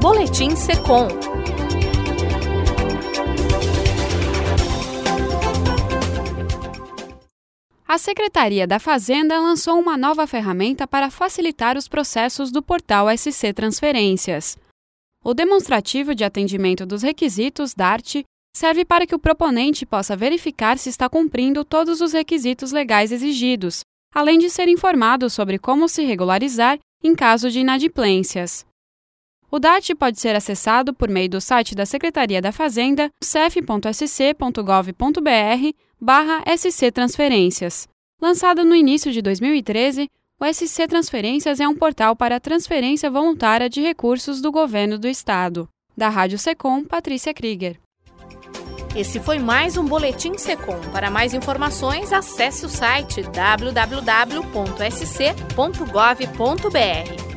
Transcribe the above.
Boletim Secom. A Secretaria da Fazenda lançou uma nova ferramenta para facilitar os processos do portal SC Transferências. O demonstrativo de atendimento dos requisitos DART serve para que o proponente possa verificar se está cumprindo todos os requisitos legais exigidos, além de ser informado sobre como se regularizar em caso de inadimplências. O DART pode ser acessado por meio do site da Secretaria da Fazenda, cef.sc.gov.br/SC Transferências. Lançado no início de 2013, o SC Transferências é um portal para a transferência voluntária de recursos do Governo do Estado. Da Rádio Secom, Patrícia Krieger. Esse foi mais um Boletim Secom. Para mais informações, acesse o site www.sc.gov.br.